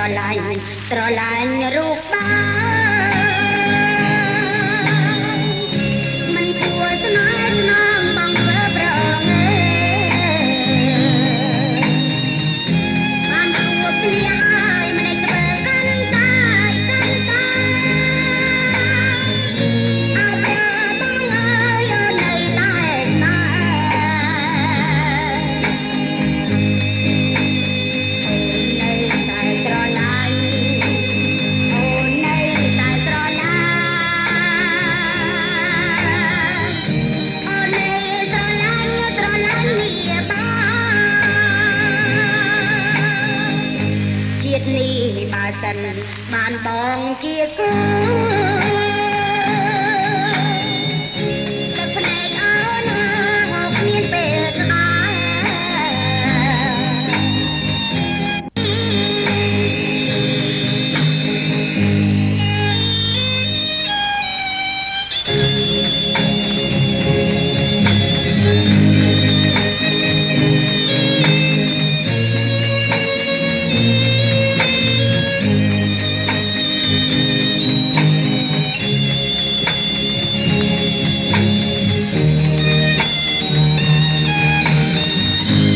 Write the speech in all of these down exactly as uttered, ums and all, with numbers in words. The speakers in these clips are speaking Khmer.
ឡាញ់ស្រឡាញ់រូបបានមិនគួរស្នេហ៍ណាងបងធ្វើប្រងេបានគួរគ្នាហើយមិនធ្វើកាន់តែកាន់តែអើបងអើយនៅតែណាបានបងជាគូទឹកភ្នែកអូនមកគ្មានពេលស្ដាយ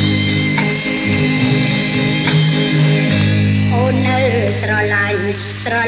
ស្រ